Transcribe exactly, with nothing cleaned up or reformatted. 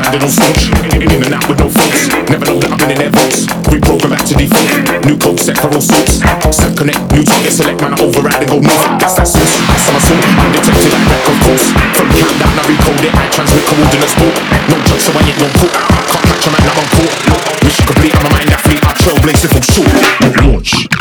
they don't staunch. In and out with no faults. Never know that I've been in their vaults. Reprogram back to default. New code set for all sorts. Set connect, new target select, man, I override and go north. Guess that's sauce. Somersault, undetected like wreck of course. From countdown, I recode it. I transmit coordinates bought. No judge, so I ain't no court. Can't catch a man, I'm on court. Mission complete, I'm a mind athlete. I trailblaze if I'm short. Launch.